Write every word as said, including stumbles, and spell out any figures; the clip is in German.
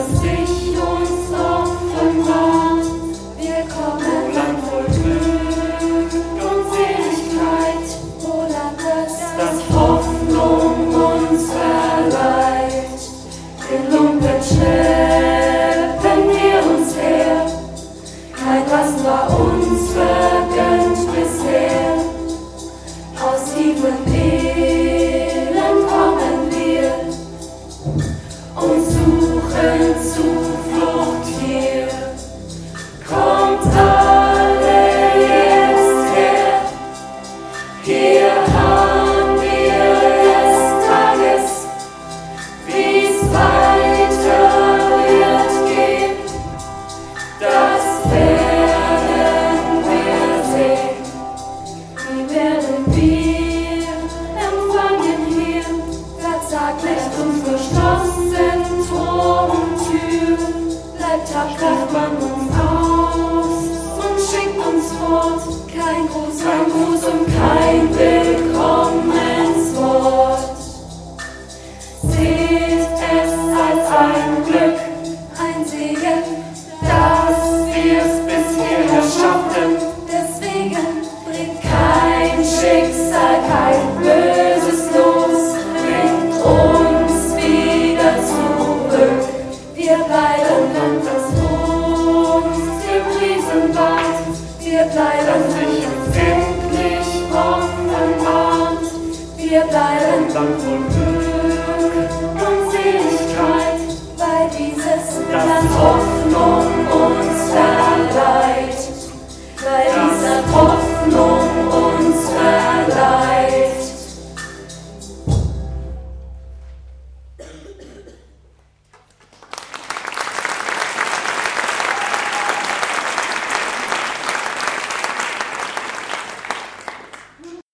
das sich uns offenbart. Wir kommen Land voll Glück und Seligkeit, wo Land ist, das Hoffnung uns verleiht. In Lumpen schleppen wir uns her, kein was war uns vergönnt bisher. Aus tiefem Elend kommen wir und suchen Zuflucht hier. Kommt alle jetzt her, hier haben wir des Tages, wie's weiter wird gehen, das werden wir sehen. Wie werden wir empfangen hier, verzagt nicht uns verschlossen Tor und Tür. Bleibt tapfer, man uns aus und schickt uns fort, kein Gruß, kein Gruß und kein Willkommenswort. Seht es als ein Glück, ein Segen, dass wir's bis hierher schafften. Deswegen bringt kein Schicksal, kein böses Los, bringt uns wieder zurück. Wir bleiben Land, das uns gepriesen ward. Wir bleiben sich empfindlich offenbart. Wir bleiben Land voll Glück und Seligkeit, weil dieses Land offen